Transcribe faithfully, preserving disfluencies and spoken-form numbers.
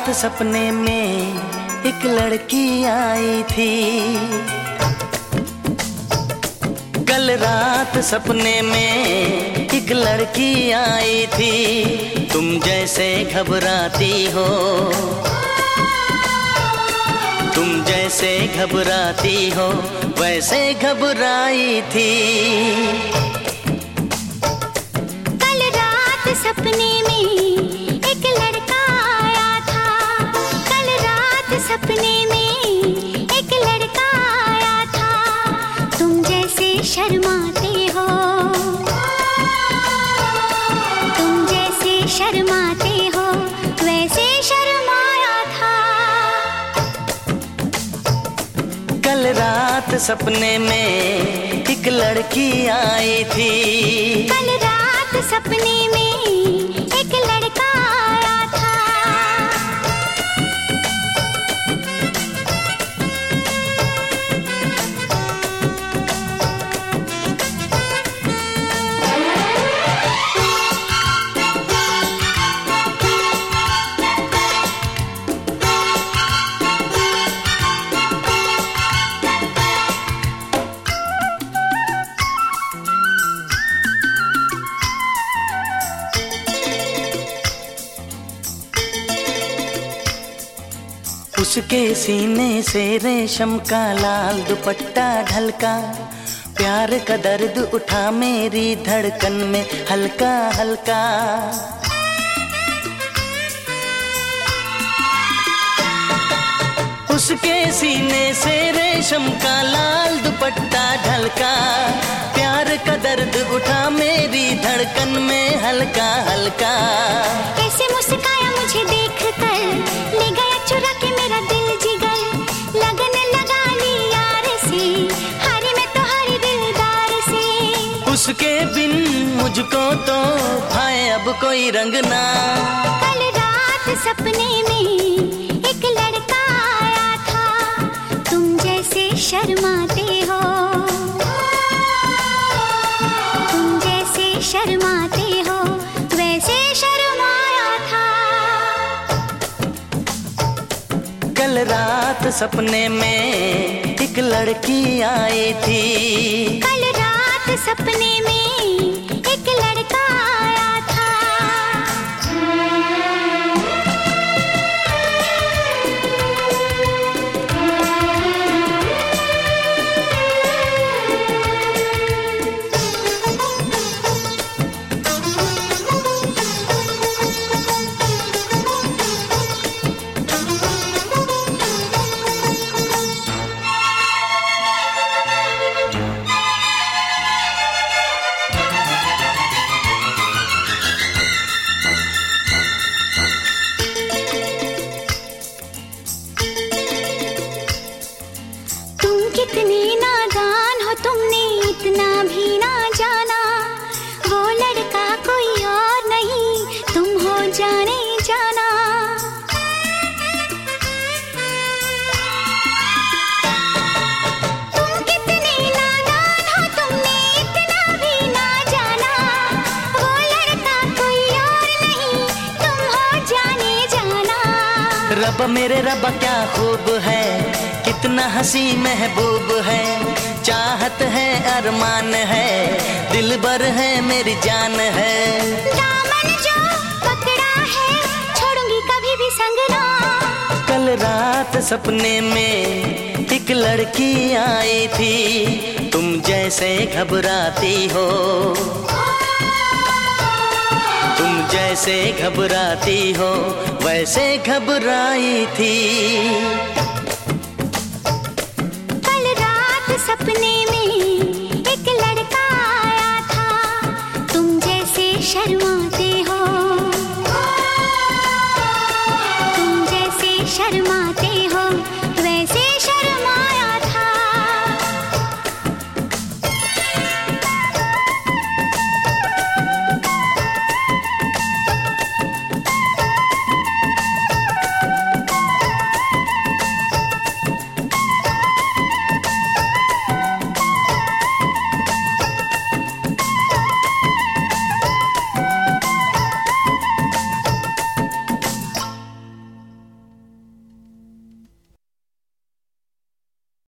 सपने में एक लड़की आई थी। कल रात सपने में एक लड़की आई थी। तुम जैसे घबराती हो, तुम जैसे घबराती हो वैसे घबराई थी। कल रात सपने में एक लड़का आया था। कल रात सपने में एक लड़का आया था। तुम जैसे शर्माते हो, तुम जैसे शर्माते हो वैसे शर्माया था। कल रात सपने में एक लड़की आई थी। कल रात सपने में एक लड़का आया था। उसके सीने से रेशम का लाल दुपट्टा ढलका। प्यार का दर्द उठा मेरी धड़कन में हल्का हल्का। उसके सीने से रेशम का लाल दुपट्टा ढलका। प्यार का दर्द उठा मेरी धड़कन में हल्का हल्का। कैसे मुस्काया मुझे देखकर, ले गया चुरा के मेरा दिल जिगर। लगन लगा ली यार से, हारी मैं तो हारी दिलदार से। उसके बिन मुझको तो भाए अब कोई रंग ना। कल रात सपने में एक लड़का आया था। तुम जैसे शर्माते हो, तुम जैसे शर्माते हो वैसे शर्माया था। कल रात सपने में एक लड़की आई थी। कल रात सपने में एक लड़का आया था। कितने नादान हो, तुमने इतना भी ना जाना। वो लड़का कोई और नहीं, तुम हो जाने जाना। तुम कितने नादान हो, तुमने इतना भी ना जाना। वो लड़का कोई और नहीं, तुम हो जाने जाना। रब मेरे रब क्या खूब है, कितना हंसी महबूब है। चाहत है अरमान है, दिलबर है मेरी जान है। दामन जो पकड़ा है, छोड़ूंगी कभी भी संग ना। कल रात सपने में एक लड़की आई थी। तुम जैसे घबराती हो, तुम जैसे घबराती हो वैसे घबराई थी।